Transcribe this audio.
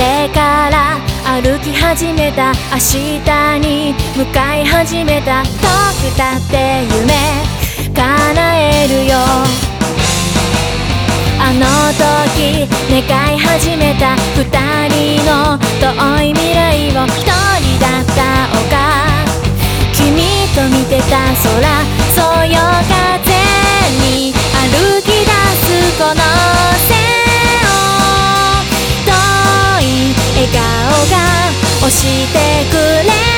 れから歩き始めた、明日に向かい始めた、遠くたって夢叶えるよ。あの時願い始めた二人の遠い未来を、一人だった丘、君と見てた空、そよ風に歩き出すこの線を、遠い笑顔が押してくれ